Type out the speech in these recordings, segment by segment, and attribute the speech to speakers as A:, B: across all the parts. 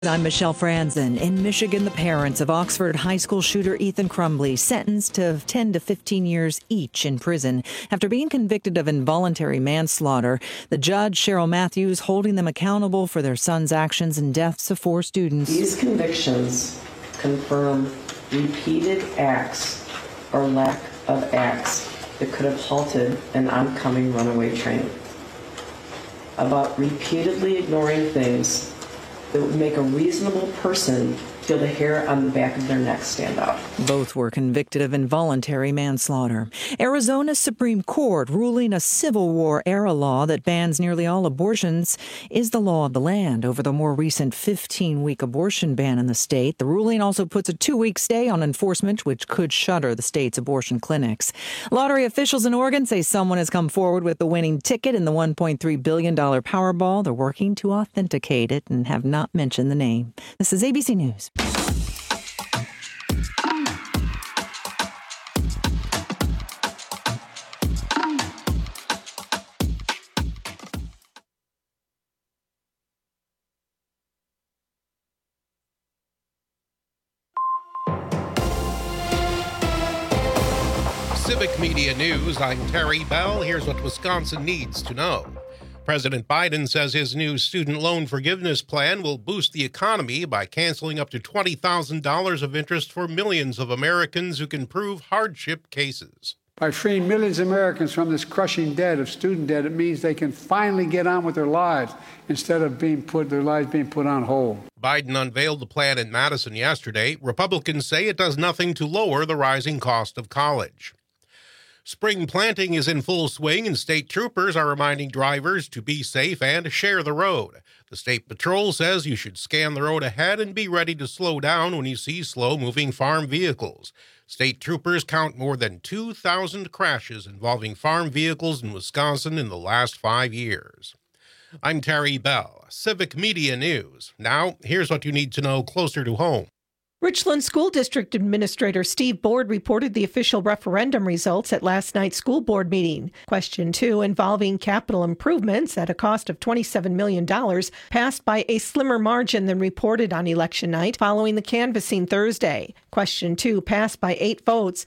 A: I'm Michelle Franzen. In Michigan, the parents of Oxford high school shooter Ethan Crumbley sentenced to 10 to 15 years each in prison after being convicted of involuntary manslaughter. The judge, Cheryl Matthews, holding them accountable for their son's actions and deaths of 4 students.
B: These convictions confirm repeated acts or lack of acts that could have halted an oncoming runaway train. About repeatedly ignoring things that would make a reasonable person feel the hair on the back of their neck stand up.
A: Both were convicted of involuntary manslaughter. Arizona's Supreme Court ruling a Civil War-era law that bans nearly all abortions is the law of the land over the more recent 15-week abortion ban in the state. The ruling also puts a 2-week stay on enforcement, which could shutter the state's abortion clinics. Lottery officials in Oregon say someone has come forward with the winning ticket in the $1.3 billion Powerball. They're working to authenticate it and have not mentioned the name. This is ABC News.
C: Civic Media News, I'm Terry Bell. Here's what Wisconsin needs to know. President Biden says his new student loan forgiveness plan will boost the economy by canceling up to $20,000 of interest for millions of Americans who can prove hardship cases.
D: By freeing millions of Americans from this crushing debt of student debt, it means they can finally get on with their lives instead of their lives being put on hold.
C: Biden unveiled the plan in Madison yesterday. Republicans say it does nothing to lower the rising cost of college. Spring planting is in full swing, and state troopers are reminding drivers to be safe and share the road. The State Patrol says you should scan the road ahead and be ready to slow down when you see slow-moving farm vehicles. State troopers count more than 2,000 crashes involving farm vehicles in Wisconsin in the last 5 years. I'm Terry Bell, Civic Media News. Now, here's what you need to know closer to home.
E: Richland School District Administrator Steve Board reported the official referendum results at last night's school board meeting. Question 2, involving capital improvements at a cost of $27 million, passed by a slimmer margin than reported on election night following the canvassing Thursday. Question 2 passed by 8 votes,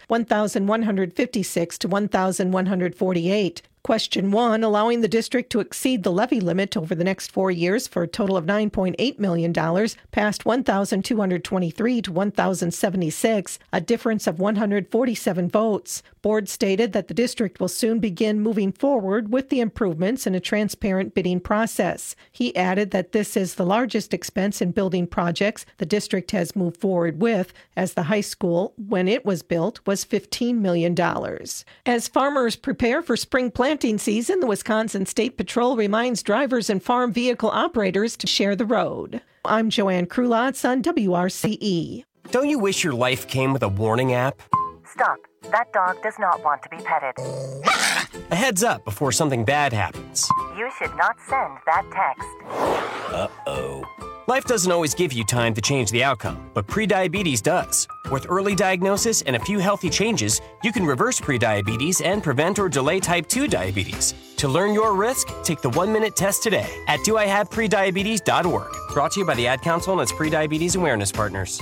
E: 1,156 to 1,148. Question 1, allowing the district to exceed the levy limit over the next 4 years for a total of $9.8 million, passed 1,223 to 1,076, a difference of 147 votes. Board stated that the district will soon begin moving forward with the improvements in a transparent bidding process. He added that this is the largest expense in building projects the district has moved forward with, as the high school, when it was built, was $15 million. As farmers prepare for spring planting season, the Wisconsin State Patrol reminds drivers and farm vehicle operators to share the road. I'm Joanne Krulotz on WRCE.
F: Don't you wish your life came with a warning app?
G: Stop. That dog does not want to be petted.
F: A heads up before something bad happens.
G: You should not send that text.
F: Uh-oh. Life doesn't always give you time to change the outcome, but prediabetes does. With early diagnosis and a few healthy changes, you can reverse prediabetes and prevent or delay type 2 diabetes. To learn your risk, take the 1-minute test today at doihaveprediabetes.org. Brought to you by the Ad Council and its prediabetes awareness partners.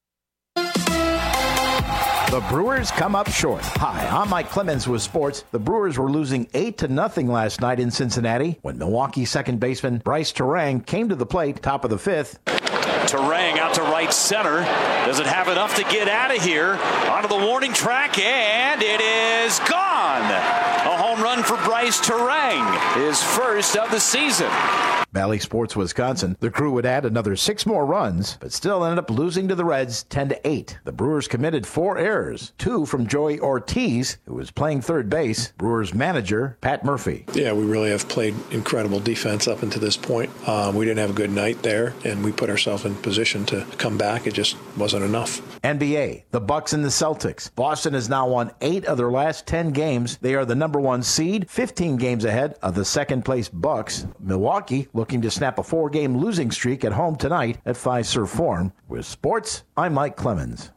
H: The Brewers come up short. Hi, I'm Mike Clemens with sports. The Brewers were losing 8-0 last night in Cincinnati when Milwaukee second baseman Bryce Turang came to the plate, top of the 5th.
I: Turang out to right center. Does it have enough to get out of here? Onto the warning track, and it is gone. A home run for Bryce Turang, his first of the season.
H: Valley Sports Wisconsin. The Crew would add another 6 more runs, but still ended up losing to the Reds 10-8. The Brewers committed 4 errors, 2 from Joey Ortiz, who was playing third base. Brewers manager Pat Murphy.
J: Yeah, we really have played incredible defense up until this point. We didn't have a good night there, and we put ourselves in position to come back. It just wasn't enough.
H: NBA, the Bucks and the Celtics. Boston has now won 8 of their last 10 games. They are the number 1 seed, 15 games ahead of the second-place Bucks. Milwaukee looking to snap a 4-game losing streak at home tonight at Fiserv Forum. With sports, I'm Mike Clemens.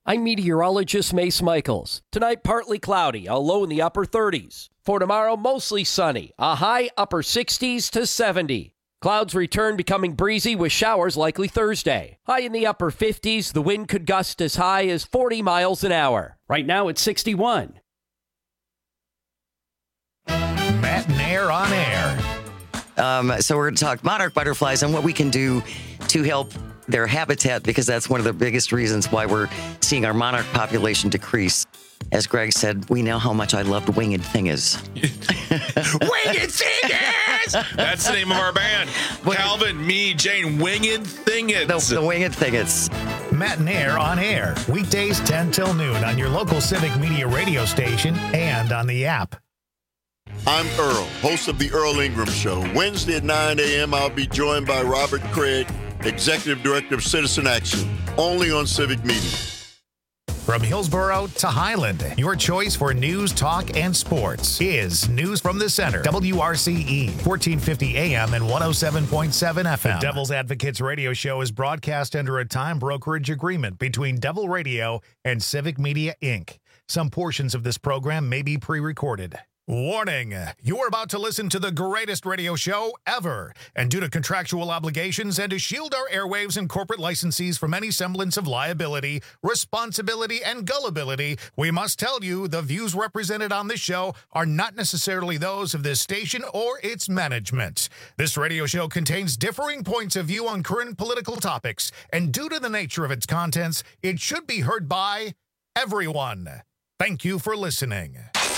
K: I'm meteorologist Mace Michaels. Tonight, partly cloudy, a low in the upper 30s. For tomorrow, mostly sunny, a high upper 60s to 70. Clouds return, becoming breezy with showers likely Thursday. High in the upper 50s, the wind could gust as high as 40 miles an hour. Right now, it's 61.
L: Matt and Air on Air.
M: So we're going to talk monarch butterflies and what we can do to help their habitat, because that's one of the biggest reasons why we're seeing our monarch population decrease. As Greg said, we know how much I loved Winged Thingers.
N: Winged Thingers! That's the name of our band. Calvin, me, Jane, Winged Thingers.
M: The Winged Thingers.
L: Matt and Air on Air. Weekdays 10 till noon on your local Civic Media radio station and on the app.
O: I'm Earl, host of The Earl Ingram Show. Wednesday at 9 a.m., I'll be joined by Robert Craig, Executive Director of Citizen Action, only on Civic Media.
L: From Hillsborough to Highland, your choice for news, talk, and sports is News from the Center. WRCE, 1450 AM and 107.7 FM. The Devil's Advocates radio show is broadcast under a time brokerage agreement between Devil Radio and Civic Media, Inc. Some portions of this program may be pre-recorded. Warning, you're about to listen to the greatest radio show ever. And due to contractual obligations and to shield our airwaves and corporate licensees from any semblance of liability, responsibility, and gullibility, we must tell you the views represented on this show are not necessarily those of this station or its management. This radio show contains differing points of view on current political topics, and due to the nature of its contents, it should be heard by everyone. Thank you for listening.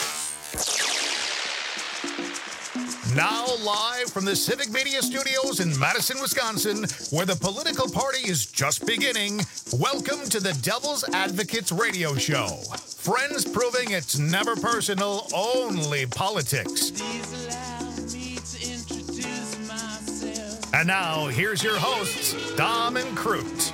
L: Now live from the Civic Media Studios in Madison, Wisconsin, where the political party is just beginning, welcome to the Devil's Advocates radio show. Friends proving it's never personal, only politics. And now, here's your hosts, Dom and Crute.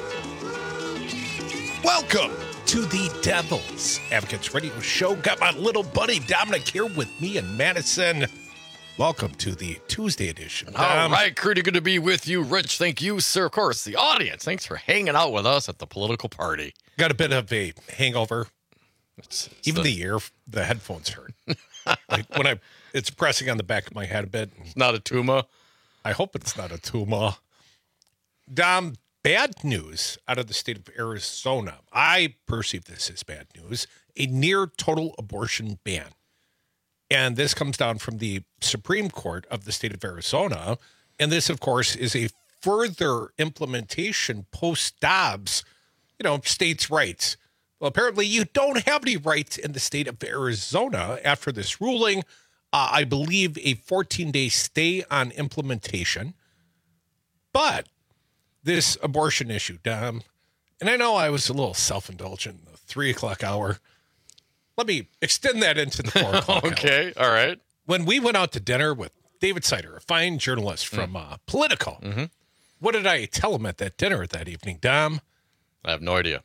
C: Welcome to the Devil's Advocates radio show. Got my little buddy Dominic here with me in Madison. Welcome to the Tuesday edition.
P: All right, Crudy, good to be with you. Rich, thank you, sir. Of course, the audience, thanks for hanging out with us at the political party.
C: Got a bit of a hangover. Even the headphones hurt. Like when it's pressing on the back of my head a bit.
P: It's not a tumor.
C: I hope it's not a tumor. Dom, bad news out of the state of Arizona. I perceive this as bad news. A near total abortion ban. And this comes down from the Supreme Court of the state of Arizona. And this, of course, is a further implementation post-Dobbs, states' rights. Well, apparently you don't have any rights in the state of Arizona after this ruling. I believe a 14-day stay on implementation. But this abortion issue, Dom, and I know I was a little self-indulgent in the 3 o'clock hour. Let me extend that into the 4 o'clock
P: Okay,
C: hour.
P: All right.
C: When we went out to dinner with David Sider, a fine journalist from Politico, what did I tell him at that dinner that evening, Dom?
P: I have no idea.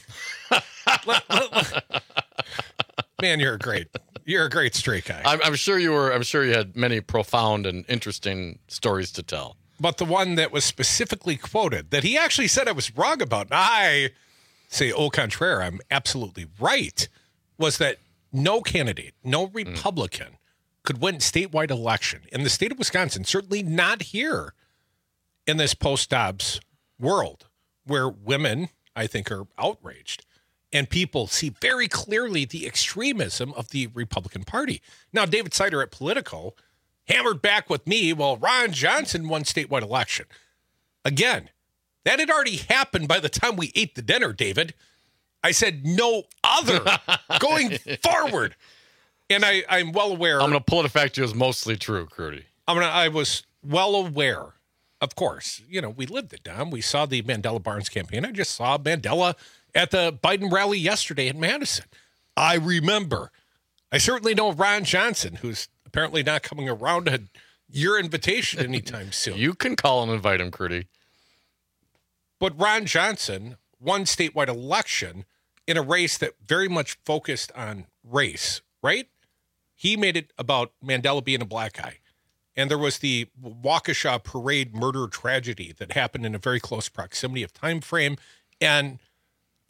C: Man, you're a great straight guy.
P: I'm sure you had many profound and interesting stories to tell.
C: But the one that was specifically quoted that he actually said I was wrong about, and I say au contraire, I'm absolutely right, was that no candidate, no Republican could win statewide election in the state of Wisconsin, certainly not here in this post-Dobbs world where women, I think, are outraged and people see very clearly the extremism of the Republican Party. Now, David Sider at Politico hammered back with me, well, Ron Johnson won statewide election. Again, that had already happened by the time we ate the dinner, David. I said no other going forward. And I'm well aware.
P: I'm going to pull it fact you is mostly true, Crudy.
C: I was well aware, of course. We lived it, Dom. We saw the Mandela Barnes campaign. I just saw Mandela at the Biden rally yesterday in Madison. I remember. I certainly know Ron Johnson, who's apparently not coming around to your invitation anytime soon.
P: You can call and invite him, Crudy.
C: But Ron Johnson won statewide election in a race that very much focused on race, right? He made it about Mandela being a black guy. And there was the Waukesha parade murder tragedy that happened in a very close proximity of time frame. And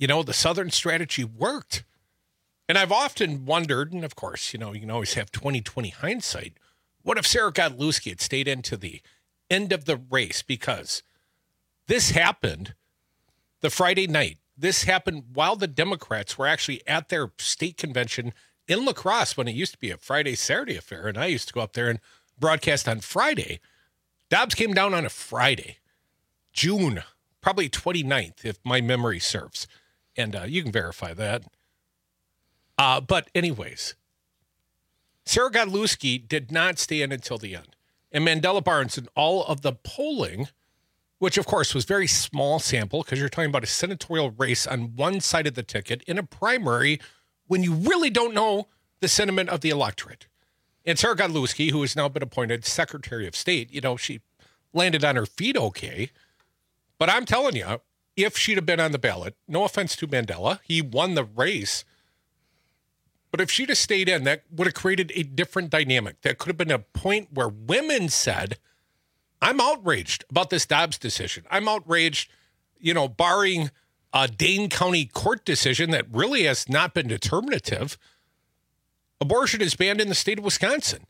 C: the Southern strategy worked. And I've often wondered, and of course, you can always have 20/20 hindsight. What if Sarah Godlewski had stayed into the end of the race? Because this happened the Friday night. This happened while the Democrats were actually at their state convention in La Crosse, when it used to be a Friday, Saturday affair. And I used to go up there and broadcast on Friday. Dobbs came down on a Friday, June, probably 29th, if my memory serves. And you can verify that. But anyways, Sarah Godlewski did not stay in until the end. And Mandela Barnes and all of the polling, which of course was very small sample, because you're talking about a senatorial race on one side of the ticket in a primary when you really don't know the sentiment of the electorate. And Sarah Godlewski, who has now been appointed Secretary of State, she landed on her feet okay. But I'm telling you, if she'd have been on the ballot, no offense to Mandela, he won the race. But if she'd have stayed in, that would have created a different dynamic. That could have been a point where women said, I'm outraged about this Dobbs decision. I'm outraged, barring a Dane County court decision that really has not been determinative. Abortion is banned in the state of Wisconsin.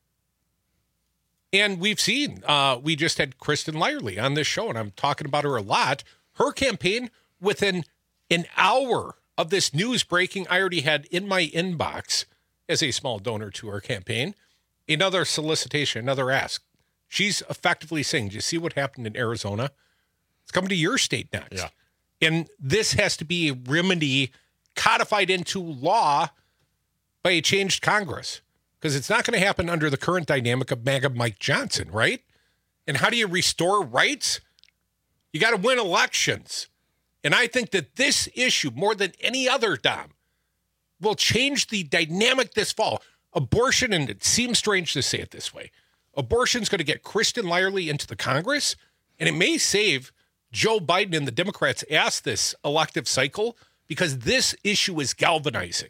C: And we've seen, we just had Kristen Lyerly on this show, and I'm talking about her a lot. Her campaign, within an hour of this news breaking, I already had in my inbox, as a small donor to her campaign, another solicitation, another ask. She's effectively saying, do you see what happened in Arizona? It's coming to your state next.
P: Yeah.
C: And this has to be a remedy codified into law by a changed Congress, because it's not going to happen under the current dynamic of MAGA Mike Johnson, right? And how do you restore rights? You got to win elections. And I think that this issue, more than any other, Dom, will change the dynamic this fall. Abortion, and it seems strange to say it this way, abortion's going to get Kristen Lyerly into the Congress, and it may save Joe Biden and the Democrats' ass this elective cycle, because this issue is galvanizing.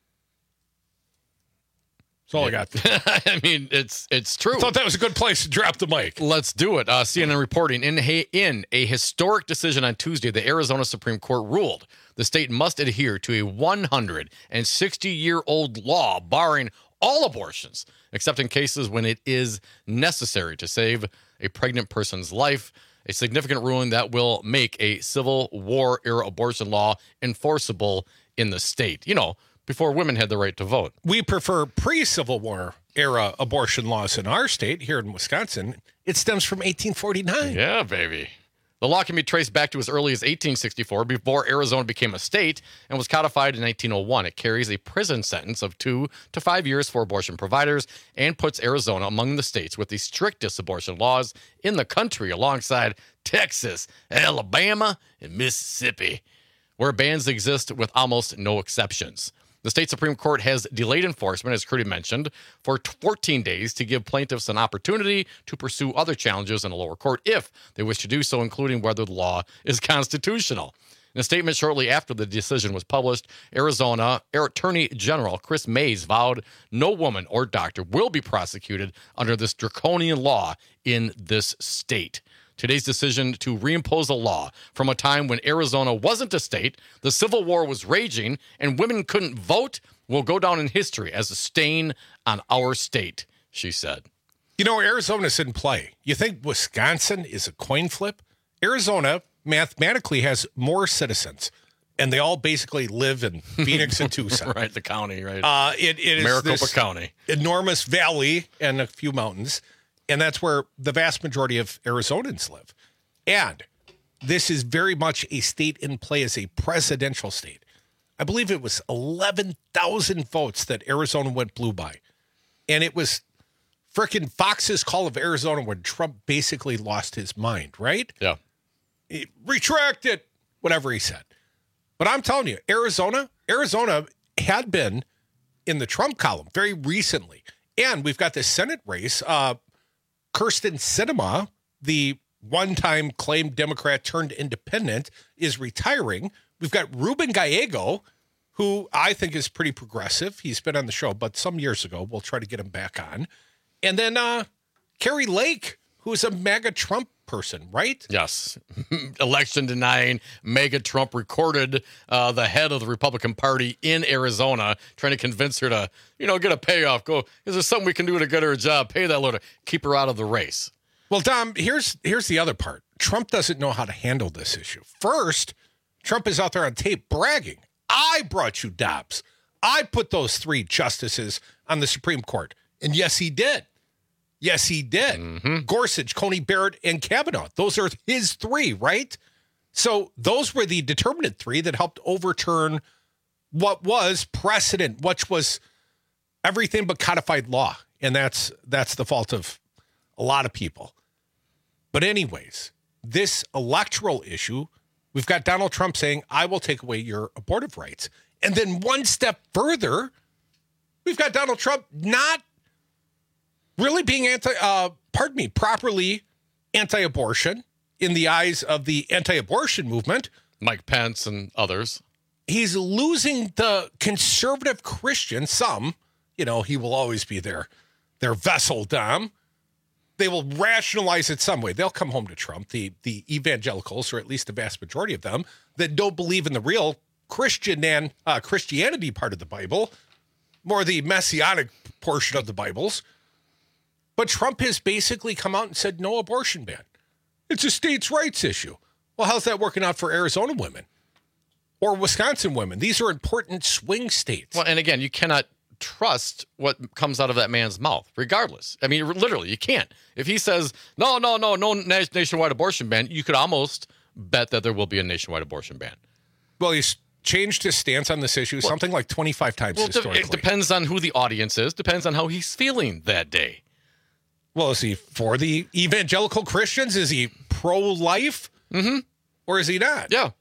C: That's all I got.
P: I mean, it's true.
C: I thought that was a good place to drop the mic.
P: Let's do it. CNN reporting, in a historic decision on Tuesday, the Arizona Supreme Court ruled the state must adhere to a 160-year-old law barring all abortions, except in cases when it is necessary to save a pregnant person's life, a significant ruling that will make a Civil War-era abortion law enforceable in the state. Before women had the right to vote.
C: We prefer pre-Civil War era abortion laws in our state, here in Wisconsin. It stems from 1849.
P: Yeah, baby. The law can be traced back to as early as 1864, before Arizona became a state, and was codified in 1901. It carries a prison sentence of 2 to 5 years for abortion providers and puts Arizona among the states with the strictest abortion laws in the country, alongside Texas, Alabama, and Mississippi, where bans exist with almost no exceptions. The state Supreme Court has delayed enforcement, as Curdy mentioned, for 14 days to give plaintiffs an opportunity to pursue other challenges in a lower court if they wish to do so, including whether the law is constitutional. In a statement shortly after the decision was published, Arizona Attorney General Chris Mays vowed no woman or doctor will be prosecuted under this draconian law in this state. Today's decision to reimpose a law from a time when Arizona wasn't a state, the Civil War was raging, and women couldn't vote will go down in history as a stain on our state, she said.
C: Arizona's in play. You think Wisconsin is a coin flip? Arizona mathematically has more citizens, and they all basically live in Phoenix and Tucson.
P: Right, the county, right?
C: It is
P: Maricopa County.
C: Enormous valley and a few mountains. And that's where the vast majority of Arizonans live. And this is very much a state in play as a presidential state. I believe it was 11,000 votes that Arizona went blue by. And it was frickin' Fox's Call of Arizona when Trump basically lost his mind, right?
P: Yeah.
C: Retract it, whatever he said. But I'm telling you, Arizona had been in the Trump column very recently. And we've got this Senate race. Kyrsten Sinema, the one-time claimed Democrat turned independent, is retiring. We've got Ruben Gallego, who I think is pretty progressive. He's been on the show, but some years ago. We'll try to get him back on. And then Carrie Lake, who is a MAGA Trump person, right?
P: Yes. Election denying MAGA Trump recorded the head of the Republican Party in Arizona, trying to convince her to, get a payoff. Go, is there something we can do to get her a job? Pay that loader. Keep her out of the race.
C: Well, Dom, here's the other part. Trump doesn't know how to handle this issue. First, Trump is out there on tape bragging. I brought you Dobbs. I put those 3 justices on the Supreme Court. And yes, he did. Yes, he did. Mm-hmm. Gorsuch, Coney Barrett, and Kavanaugh. Those are his 3, right? So those were the determinant 3 that helped overturn what was precedent, which was everything but codified law. And that's the fault of a lot of people. But anyways, this electoral issue, we've got Donald Trump saying, I will take away your abortive rights. And then one step further, we've got Donald Trump not really being properly anti-abortion in the eyes of the anti-abortion movement.
P: Mike Pence and others.
C: He's losing the conservative Christians. Some, he will always be their vessel, Dom. They will rationalize it some way. They'll come home to Trump, the evangelicals, or at least the vast majority of them, that don't believe in the real Christianity part of the Bible, more the messianic portion of the Bibles. But Trump has basically come out and said no abortion ban. It's a states' rights issue. Well, how's that working out for Arizona women or Wisconsin women? These are important swing states.
P: Well, and again, you cannot trust what comes out of that man's mouth, regardless. I mean, literally, you can't. If he says, no nationwide abortion ban, you could almost bet that there will be a nationwide abortion ban.
C: Well, he's changed his stance on this issue something like 25 times historically.
P: It depends on who the audience is, depends on how he's feeling that day.
C: Well, is he for the evangelical Christians? Is he pro-life?
P: Mm-hmm.
C: Or is he not?
P: Yeah.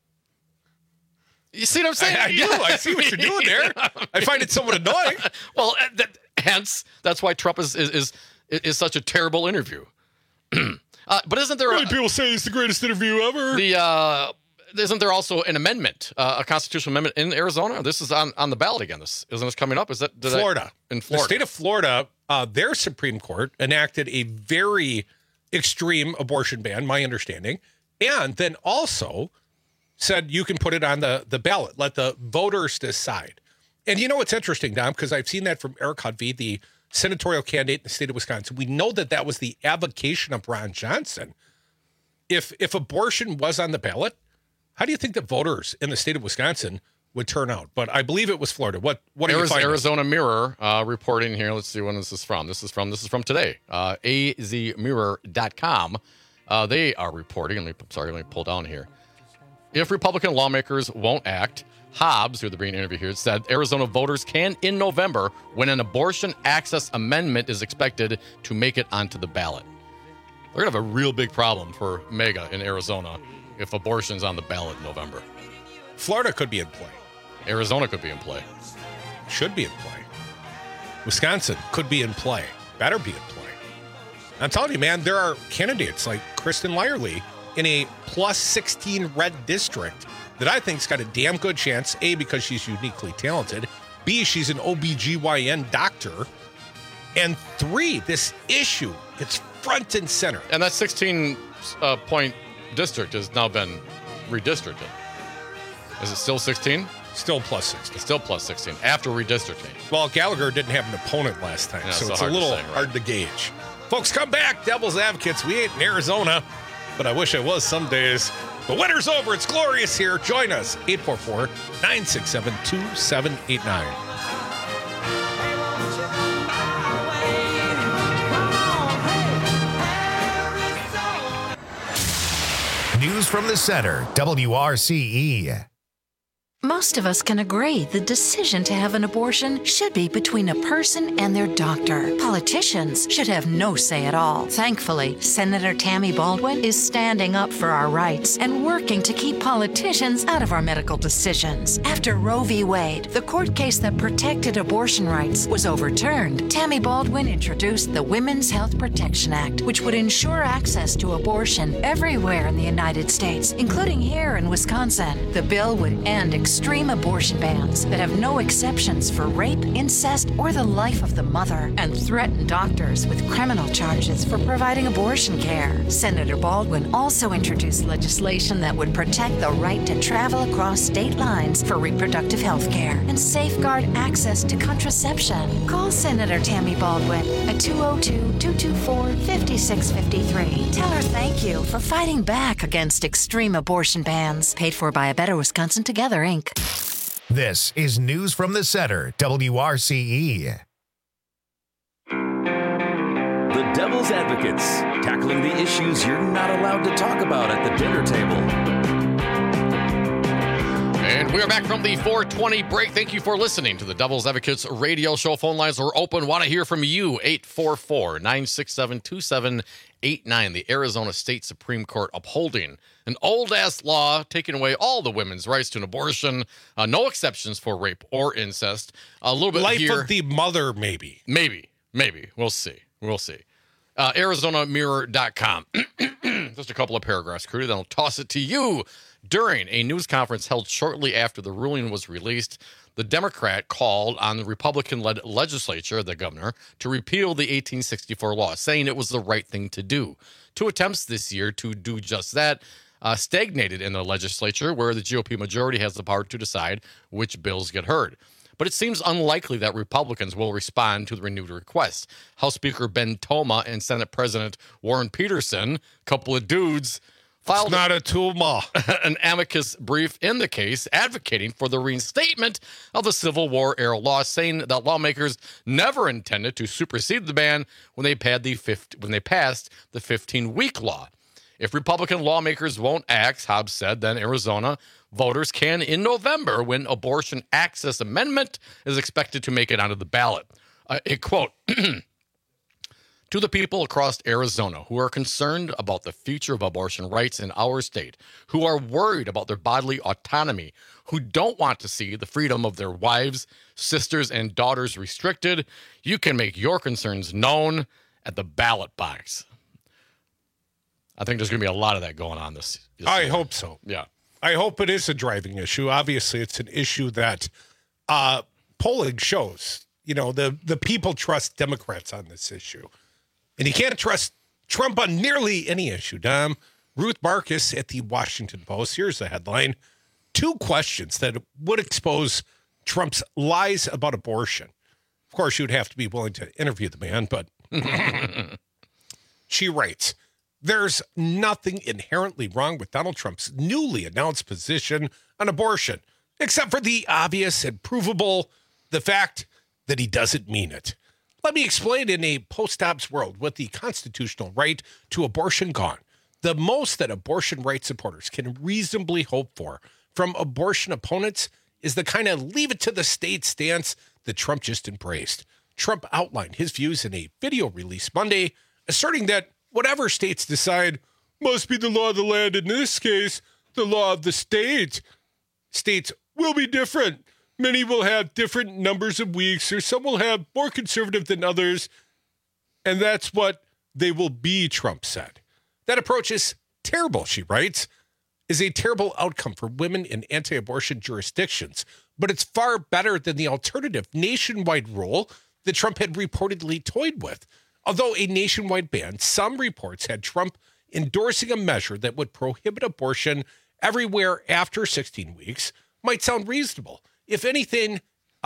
P: You see what I'm saying?
C: I do. I see what you're doing there. I find it somewhat annoying.
P: Well, hence, that's why Trump is such a terrible interview. But isn't there...
C: Many people say it's the greatest interview ever.
P: Isn't there also an amendment, a constitutional amendment in Arizona? This is on the ballot again. Isn't this coming up?
C: Florida.
P: In Florida.
C: The state of Florida, their Supreme Court enacted a very extreme abortion ban, my understanding, and then also said you can put it on the ballot. Let the voters decide. And what's interesting, Dom, because I've seen that from Eric Hudvey, the senatorial candidate in the state of Wisconsin. We know that was the avocation of Ron Johnson. If abortion was on the ballot, how do you think the voters in the state of Wisconsin would turn out? But I believe it was Florida. What are you finding?
P: Arizona Mirror reporting here. Let's see when this is from. This is from today. azmirror.com. They are reporting. Let me pull down here. If Republican lawmakers won't act, Hobbs, who they're being interviewed here, said Arizona voters can, in November, when an abortion access amendment is expected to make it onto the ballot. They're going to have a real big problem for MAGA in Arizona if abortion's on the ballot in November.
C: Florida could be in play.
P: Arizona could be in play.
C: Should be in play. Wisconsin could be in play. Better be in play. I'm telling you, man, there are candidates like Kristen Lyerly in a plus 16 red district that I think's got a damn good chance, A, because she's uniquely talented, B, she's an OBGYN doctor, and 3, this issue, it's front and center.
P: And that 16-point district has now been redistricted. Is it still 16?
C: Still plus 16.
P: Still plus 16 after redistricting.
C: Well, Gallagher didn't have an opponent last time, so it's a little hard to gauge. Folks, come back, Devil's Advocates. We ain't in Arizona, but I wish I was some days. The winter's over. It's glorious here. Join us, 844-967-2789.
L: News from the center, WRCE.
Q: Most of us can agree the decision to have an abortion should be between a person and their doctor. Politicians should have no say at all. Thankfully, Senator Tammy Baldwin is standing up for our rights and working to keep politicians out of our medical decisions. After Roe v. Wade, the court case that protected abortion rights, was overturned, Tammy Baldwin introduced the Women's Health Protection Act, which would ensure access to abortion everywhere in the United States, including here in Wisconsin. The bill would end extreme abortion bans that have no exceptions for rape, incest, or the life of the mother, and threaten doctors with criminal charges for providing abortion care. Senator Baldwin also introduced legislation that would protect the right to travel across state lines for reproductive health care and safeguard access to contraception. Call Senator Tammy Baldwin at 202-224-5653. Tell her thank you for fighting back against extreme abortion bans. Paid for by A Better Wisconsin Together, Inc.
L: This is News from the Center, WRCE.
R: The Devil's Advocates, tackling the issues you're not allowed to talk about at the dinner table.
P: And we are back from the 420 break. Thank you for listening to the Devil's Advocates radio show. Phone lines are open. Want to hear from you. 844-967-2789. The Arizona State Supreme Court upholding an old-ass law taking away all the women's rights to an abortion. No exceptions for rape or incest. A little bit
C: Life
P: here.
C: of the mother, maybe.
P: Maybe. We'll see. ArizonaMirror.com. Just a couple of paragraphs, Crudy, then I'll toss it to you. During a news conference held shortly after the ruling was released, the Democrat called on the Republican-led legislature, the governor, to repeal the 1864 law, saying it was the right thing to do. Two attempts this year to do just that stagnated in the legislature, where the GOP majority has the power to decide which bills get heard. But it seems unlikely that Republicans will respond to the renewed request. House Speaker Ben Toma and Senate President Warren Peterson, a couple of dudes, filed
C: not a tumor.
P: An amicus brief in the case advocating for the reinstatement of the Civil War-era law, saying that lawmakers never intended to supersede the ban when they passed the 15-week law. If Republican lawmakers won't act, Hobbs said, then Arizona voters can in November when abortion access amendment is expected to make it onto the ballot. A quote, to the people across Arizona who are concerned about the future of abortion rights in our state, who are worried about their bodily autonomy, who don't want to see the freedom of their wives, sisters, and daughters restricted, you can make your concerns known at the ballot box. I think there's going to be a lot of that going on this
C: I
P: year.
C: hope so.
P: Yeah.
C: I hope it is a driving issue. Obviously, it's an issue that polling shows, the people trust Democrats on this issue. And you can't trust Trump on nearly any issue, Dom. Ruth Marcus at the Washington Post. Here's the headline. 2 questions that would expose Trump's lies about abortion. Of course, you'd have to be willing to interview the man, but she writes, there's nothing inherently wrong with Donald Trump's newly announced position on abortion, except for the obvious and provable, the fact that he doesn't mean it. Let me explain in a post-Dobbs world with the constitutional right to abortion gone. The most that abortion rights supporters can reasonably hope for from abortion opponents is the kind of leave it to the state stance that Trump just embraced. Trump outlined his views in a video release Monday, asserting that whatever states decide must be the law of the land. In this case, the law of the state. States will be different. Many will have different numbers of weeks, or some will have more conservative than others. And that's what they will be, Trump said. That approach is terrible, she writes, is a terrible outcome for women in anti-abortion jurisdictions. But it's far better than the alternative nationwide rule that Trump had reportedly toyed with. Although a nationwide ban, some reports had Trump endorsing a measure that would prohibit abortion everywhere after 16 weeks might sound reasonable. If anything,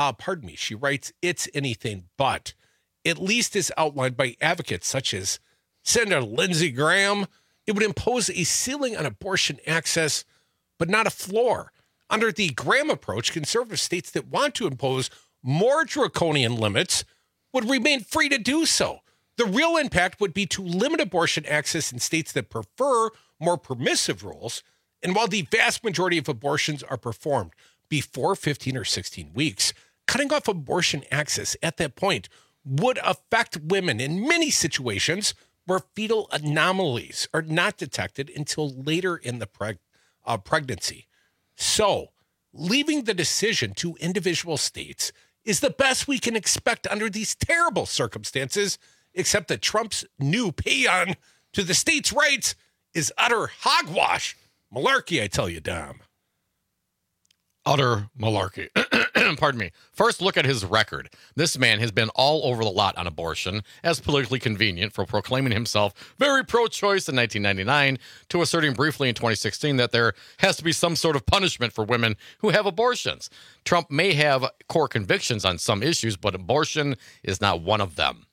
C: she writes, it's anything but, at least as outlined by advocates such as Senator Lindsey Graham, it would impose a ceiling on abortion access, but not a floor. Under the Graham approach, conservative states that want to impose more draconian limits would remain free to do so. The real impact would be to limit abortion access in states that prefer more permissive rules. And while the vast majority of abortions are performed before 15 or 16 weeks, cutting off abortion access at that point would affect women in many situations where fetal anomalies are not detected until later in the pregnancy. So, leaving the decision to individual states is the best we can expect under these terrible circumstances, except that Trump's new paean to the states' rights is utter hogwash. Malarkey, I tell you, Dom.
P: Utter malarkey. Pardon me. First, look at his record. This man has been all over the lot on abortion, as politically convenient, for proclaiming himself very pro-choice in 1999 to asserting briefly in 2016 that there has to be some sort of punishment for women who have abortions. Trump may have core convictions on some issues, but abortion is not one of them.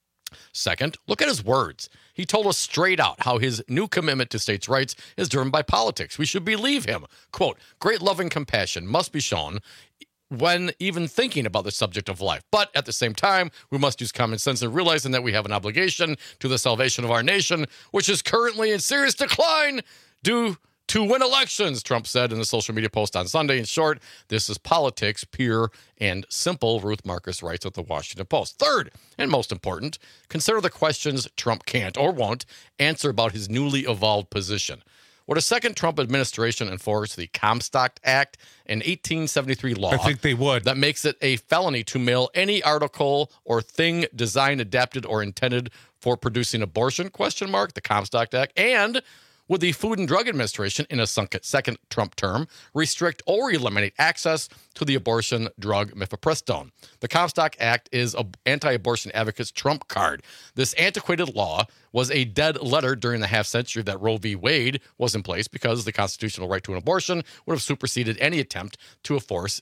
P: Second, look at his words. He told us straight out how his new commitment to states' rights is driven by politics. We should believe him. Quote, great love and compassion must be shown when even thinking about the subject of life. But at the same time, we must use common sense in realizing that we have an obligation to the salvation of our nation, which is currently in serious decline due to win elections, Trump said in a social media post on Sunday. In short, this is politics, pure and simple, Ruth Marcus writes at the Washington Post. Third, and most important, consider the questions Trump can't or won't answer about his newly evolved position. Would a second Trump administration enforce the Comstock Act, an 1873 law?
C: I think they would.
P: That makes it a felony to mail any article or thing designed, adapted, or intended for producing abortion, ? The Comstock Act. And would the Food and Drug Administration, in a second Trump term, restrict or eliminate access to the abortion drug mifepristone? The Comstock Act is an anti-abortion advocate's trump card. This antiquated law was a dead letter during the half century that Roe v. Wade was in place because the constitutional right to an abortion would have superseded any attempt to enforce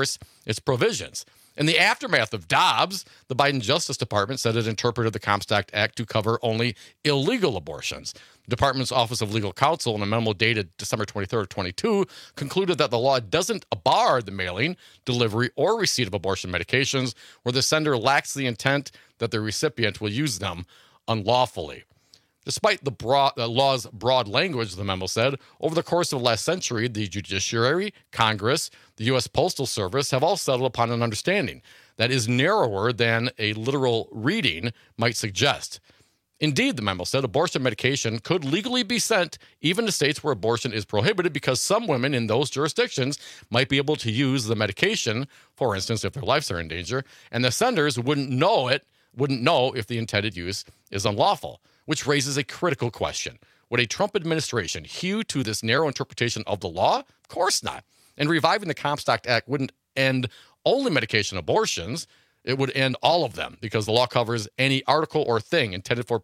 P: its provisions. In the aftermath of Dobbs, the Biden Justice Department said it interpreted the Comstock Act to cover only illegal abortions. The department's Office of Legal Counsel, in a memo dated December 23rd, 2022, concluded that the law doesn't bar the mailing, delivery, or receipt of abortion medications where the sender lacks the intent that the recipient will use them unlawfully. Despite the law's broad language, the memo said, over the course of the last century, the judiciary, Congress, the U.S. Postal Service have all settled upon an understanding that is narrower than a literal reading might suggest. Indeed, the memo said, abortion medication could legally be sent even to states where abortion is prohibited because some women in those jurisdictions might be able to use the medication, for instance, if their lives are in danger, and the senders wouldn't know if the intended use is unlawful. Which raises a critical question. Would a Trump administration hew to this narrow interpretation of the law? Of course not. And reviving the Comstock Act wouldn't end only medication abortions. It would end all of them because the law covers any article or thing intended for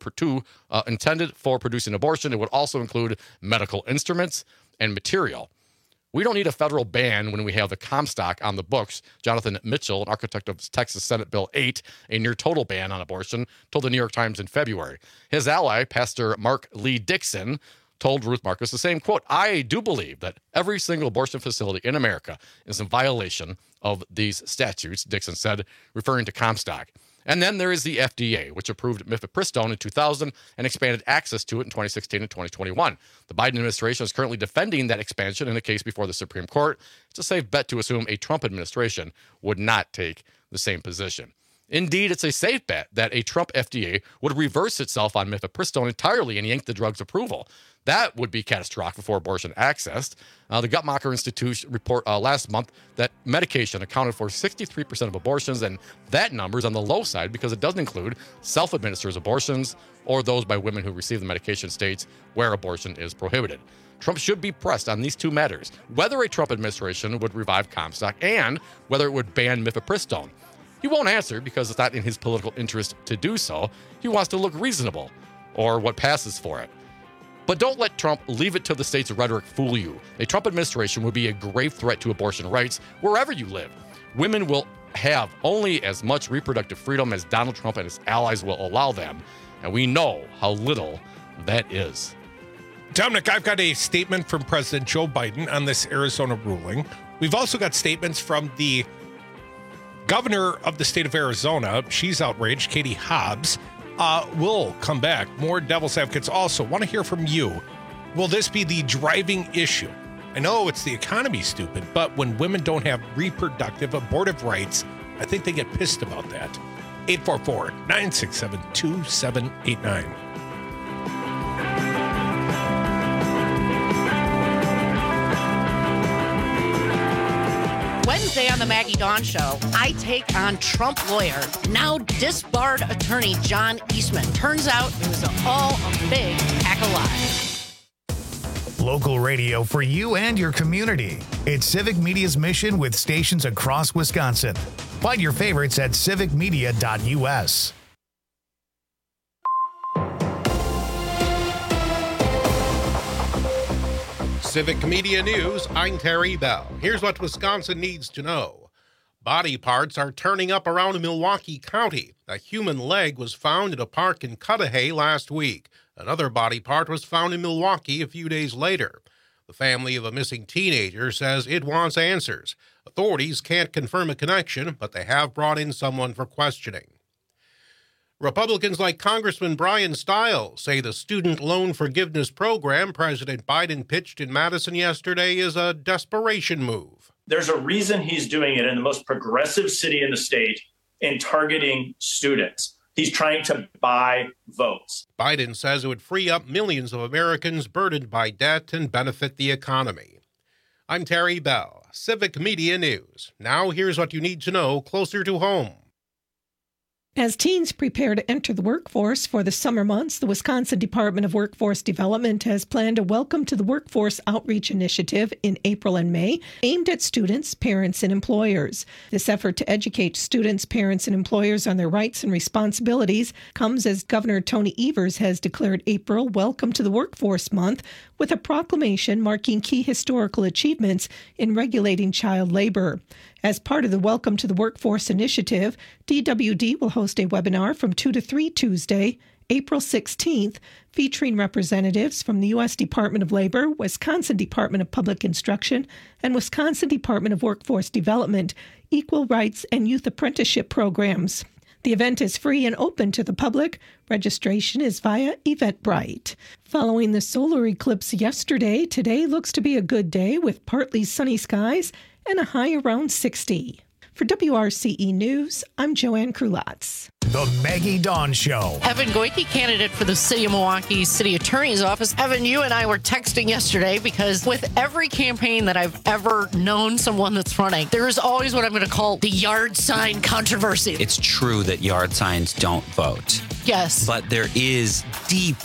P: producing abortion. It would also include medical instruments and material. We don't need a federal ban when we have the Comstock on the books. Jonathan Mitchell, an architect of Texas Senate Bill 8, a near total ban on abortion, told the New York Times in February. His ally, Pastor Mark Lee Dixon, told Ruth Marcus the same, quote, I do believe that every single abortion facility in America is in violation of these statutes, Dixon said, referring to Comstock. And then there is the FDA, which approved mifepristone in 2000 and expanded access to it in 2016 and 2021. The Biden administration is currently defending that expansion in a case before the Supreme Court. It's a safe bet to assume a Trump administration would not take the same position. Indeed, it's a safe bet that a Trump FDA would reverse itself on mifepristone entirely and yank the drug's approval. That would be catastrophic for abortion access. The Guttmacher Institute report last month that medication accounted for 63% of abortions, and that number is on the low side because it doesn't include self-administered abortions or those by women who receive the medication states where abortion is prohibited. Trump should be pressed on these two matters, whether a Trump administration would revive Comstock and whether it would ban mifepristone. He won't answer because it's not in his political interest to do so. He wants to look reasonable, or what passes for it. But don't let Trump leave it to the state's rhetoric fool you. A Trump administration would be a grave threat to abortion rights wherever you live. Women will have only as much reproductive freedom as Donald Trump and his allies will allow them, and we know how little that is.
C: Dominic, I've got a statement from President Joe Biden on this Arizona ruling. We've also got statements from the governor of the state of Arizona. She's outraged, Katie Hobbs. We'll come back. More Devil's Advocates also. Want to hear from you. Will this be the driving issue? I know it's the economy, stupid, but when women don't have reproductive, abortive rights, I think they get pissed about that. 844-967-2789.
S: Wednesday on the Maggie Dawn Show, I take on Trump lawyer, now disbarred attorney John Eastman. Turns out it was all a big pack of lies.
L: Local radio for you and your community. It's Civic Media's mission with stations across Wisconsin. Find your favorites at civicmedia.us.
C: Civic Media News, I'm Terry Bell. Here's what Wisconsin needs to know. Body parts are turning up around Milwaukee County. A human leg was found at a park in Cudahy last week. Another body part was found in Milwaukee a few days later. The family of a missing teenager says it wants answers. Authorities can't confirm a connection, but they have brought in someone for questioning. Republicans like Congressman Brian Stiles say the student loan forgiveness program President Biden pitched in Madison yesterday is a desperation move.
T: There's a reason he's doing it in the most progressive city in the state in targeting students. He's trying to buy votes.
C: Biden says it would free up millions of Americans burdened by debt and benefit the economy. I'm Terry Bell, Civic Media News. Now here's what you need to know closer to home.
E: As teens prepare to enter the workforce for the summer months, the Wisconsin Department of Workforce Development has planned a Welcome to the Workforce outreach initiative in April and May, aimed at students, parents, and employers. This effort to educate students, parents, and employers on their rights and responsibilities comes as Governor Tony Evers has declared April Welcome to the Workforce Month with a proclamation marking key historical achievements in regulating child labor. As part of the Welcome to the Workforce initiative, DWD will host a webinar from 2 to 3 Tuesday, April 16th, featuring representatives from the U.S. Department of Labor, Wisconsin Department of Public Instruction, and Wisconsin Department of Workforce Development, Equal Rights, and Youth Apprenticeship programs. The event is free and open to the public. Registration is via Eventbrite. Following the solar eclipse yesterday, today looks to be a good day with partly sunny skies and a high around 60. For WRCE News, I'm Joanne Krulotz.
L: The Maggie Dawn Show.
S: Evan Goyke, candidate for the City of Milwaukee City Attorney's Office. Evan, you and I were texting yesterday because with every campaign that I've ever known someone that's running, there is always what I'm going to call the yard sign controversy.
U: It's true that yard signs don't vote.
S: Yes.
U: But there is deep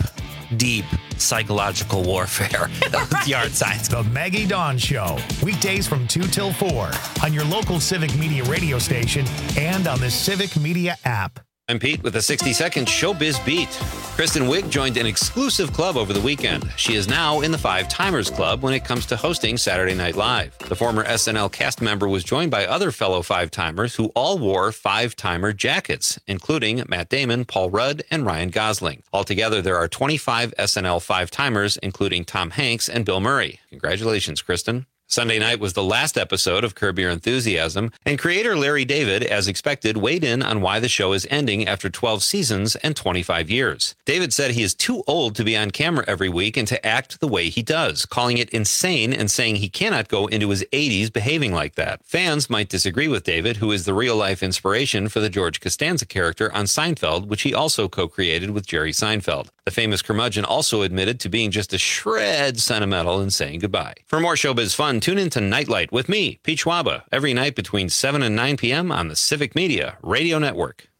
U: psychological warfare with yard signs.
L: The Maggie Dawn Show. Weekdays from 2 till 4 on your local Civic Media radio station and on the Civic Media app.
V: I'm Pete with a 60-second Showbiz Beat. Kristen Wiig joined an exclusive club over the weekend. She is now in the Five Timers Club when it comes to hosting Saturday Night Live. The former SNL cast member was joined by other fellow Five Timers who all wore Five-Timer jackets, including Matt Damon, Paul Rudd, and Ryan Gosling. Altogether, there are 25 SNL Five Timers, including Tom Hanks and Bill Murray. Congratulations, Kristen. Sunday night was the last episode of Curb Your Enthusiasm, and creator Larry David, as expected, weighed in on why the show is ending after 12 seasons and 25 years. David said he is too old to be on camera every week and to act the way he does, calling it insane and saying he cannot go into his 80s behaving like that. Fans might disagree with David, who is the real-life inspiration for the George Costanza character on Seinfeld, which he also co-created with Jerry Seinfeld. The famous curmudgeon also admitted to being just a shred sentimental and saying goodbye. For more showbiz fun, tune in to Nightlight with me, Pete Schwaba, every night between 7 and 9 p.m. on the Civic Media Radio Network.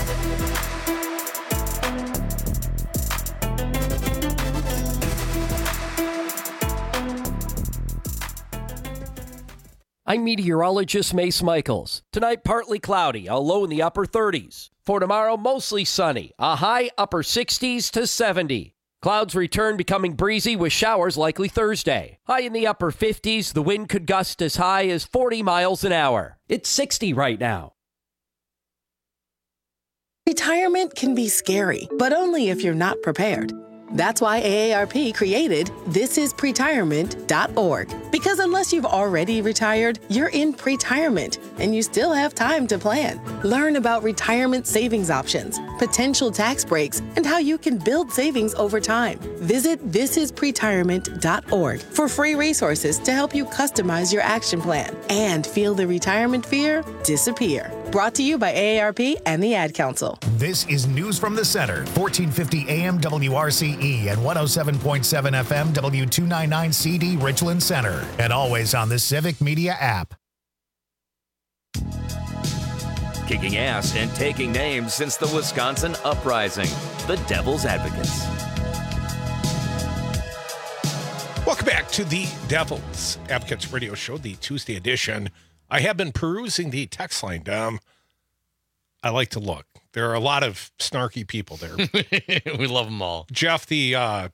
K: I'm meteorologist Mace Michaels. Tonight, partly cloudy, a low in the upper 30s. For tomorrow, mostly sunny, a high upper 60s to 70. Clouds return, becoming breezy with showers likely Thursday. High in the upper 50s, the wind could gust as high as 40 miles an hour. It's 60 right now.
W: Retirement can be scary, but only if you're not prepared. That's why AARP created thisispretirement.org. Because unless you've already retired, you're in pretirement, and you still have time to plan. Learn about retirement savings options, potential tax breaks, and how you can build savings over time. Visit thisispretirement.org for free resources to help you customize your action plan and feel the retirement fear disappear. Brought to you by AARP and the Ad Council.
L: This is News from the Center, 1450 AM WRCE and 107.7 FM W299CD Richland Center, and always on the Civic Media app.
R: Kicking ass and taking names since the Wisconsin Uprising, the Devil's Advocates.
C: Welcome back to the Devil's Advocates Radio Show, the Tuesday edition. I have been perusing the text line, Dom. I like to look. There are a lot of snarky people there.
P: We love them all.
C: Jeff, the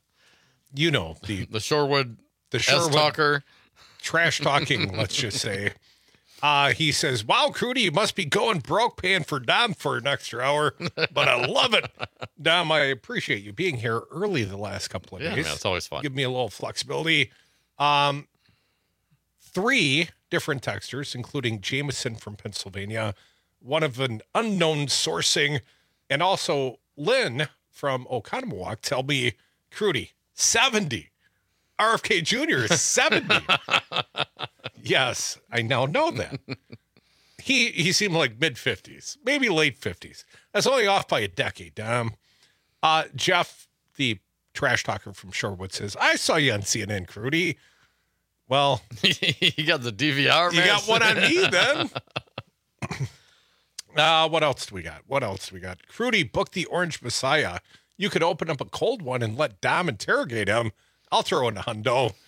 P: Shorewood
C: talker, trash talking, let's just say. He says, "Wow, Crudy, you must be going broke paying for Dom for an extra hour, but I love it." Dom, I appreciate you being here early the last couple of days.
P: Man, it's always fun.
C: Give me a little flexibility. 3 different texters, including Jameson from Pennsylvania, one of an unknown sourcing, and also Lynn from Oconomowoc tell me, Crudy, 70. RFK Jr. is 70. Yes, I now know that. He seemed like mid-50s, maybe late 50s. That's only off by a decade, Dom. Jeff, the trash talker from Shorewood, says, "I saw you on CNN, Crudy." Well,
P: you got the DVR, man.
C: You got one on me, then. What else do we got? Crudy booked the Orange Messiah. You could open up a cold one and let Dom interrogate him. I'll throw in a hundo.